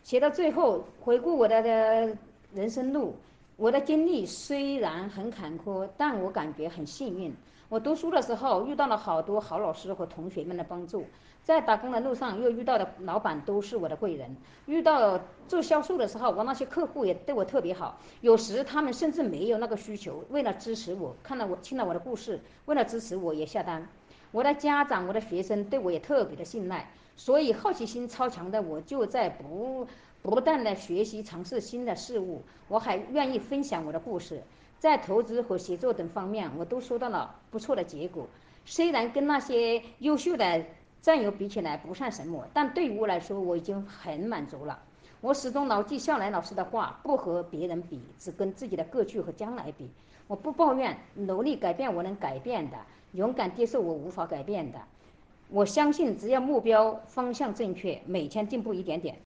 写到最后，回顾我的人生路，我的经历虽然很坎坷，但我感觉很幸运。我读书的时候遇到了好多好老师和同学们的帮助，在打工的路上又遇到的老板都是我的贵人。遇到做销售的时候，我那些客户也对我特别好，有时他们甚至没有那个需求，为了支持我，听了我的故事，为了支持我也下单。我的家长、我的学生对我也特别的信赖，所以好奇心超强的我就在不断的学习尝试新的事物，我还愿意分享我的故事。在投资和写作等方面，我都收到了不错的结果。虽然跟那些优秀的战友比起来不算什么，但对于我来说，我已经很满足了。我始终牢记笑来老师的话：不和别人比，只跟自己的过去和将来比。我不抱怨，努力改变我能改变的，勇敢接受我无法改变的。我相信，只要目标方向正确，每天进步一点点，